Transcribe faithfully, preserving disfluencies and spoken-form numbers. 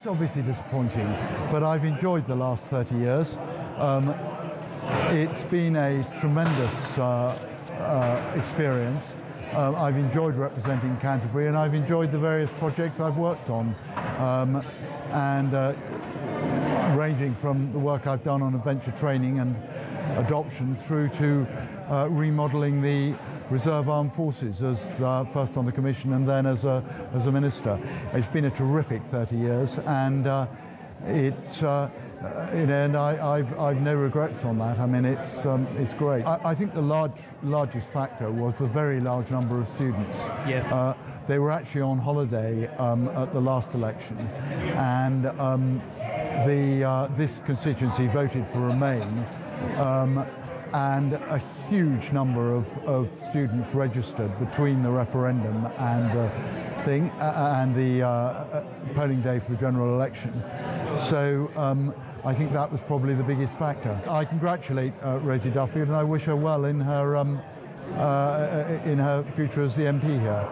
It's obviously disappointing, but I've enjoyed the last thirty years. Um, it's been a tremendous uh, uh, experience. Uh, I've enjoyed representing Canterbury, and I've enjoyed the various projects I've worked on, um, and uh, ranging from the work I've done on adventure training and adoption through to uh, remodelling the Reserve Armed Forces, as uh, first on the Commission and then as a, as a Minister. It's been a terrific thirty years, and uh, it, uh, you know, and I, I've, I've no regrets on that. I mean, it's, um, it's great. I, I think the large, largest factor was the very large number of students. Yeah. Uh, they were actually on holiday um, at the last election, and um, the, uh, this constituency voted for Remain. Um, and a huge number of, of students registered between the referendum and the thing uh, and the uh, polling day for the general election. So um, I think that was probably the biggest factor. I congratulate uh, Rosie Duffield, and I wish her well in her um, uh, in her future as the M P here.